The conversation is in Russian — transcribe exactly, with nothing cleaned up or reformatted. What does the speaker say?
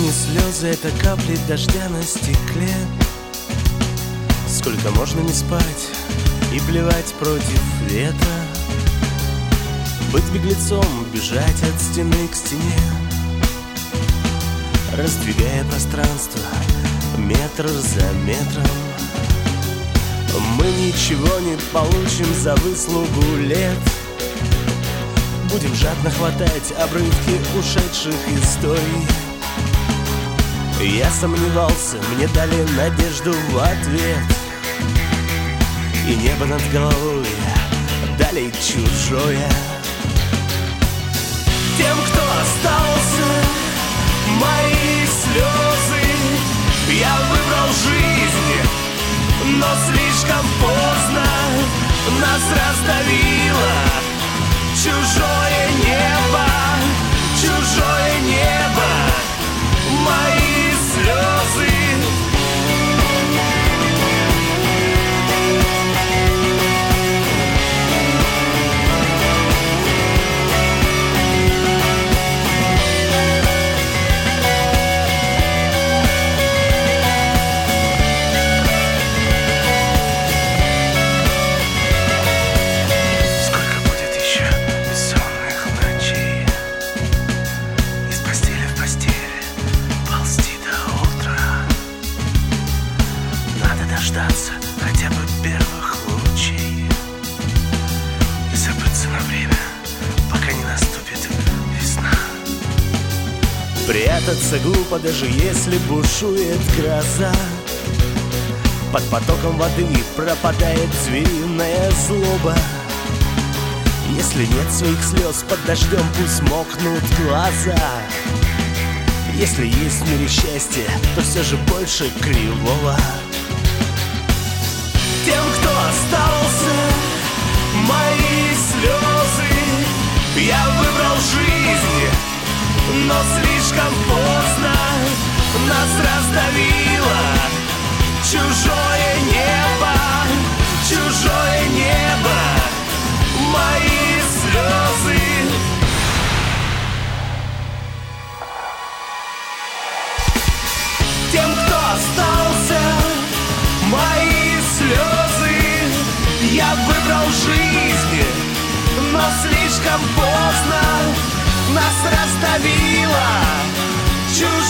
не слезы, это капли дождя на стекле. Сколько можно не спать и плевать против ветра, быть беглецом, бежать от стены к стене, раздвигая пространство метр за метром. Мы ничего не получим за выслугу лет. Будем жадно хватать обрывки ушедших историй. Я сомневался, мне дали надежду в ответ, и небо над головой дали чужое. Тем, кто остался, мои слезы, я выбрал жизнь, но слишком поздно нас раздавило чужое небо, чужое небо, мои слезы. Хотя бы первых лучей и забыться на время, пока не наступит весна. Прятаться глупо, даже если бушует гроза. Под потоком воды пропадает звериная злоба. Если нет своих слез, под дождем пусть мокнут глаза. Если есть в мире счастье, то все же больше кривого. Тем, кто остался, мои слезы, я выбрал жизнь, но слишком поздно нас раздавило чужое небо, чужое небо, мои слезы. Тем, кто остался, мои слезы, я выбрал жизнь, но слишком поздно нас раздавило чужое.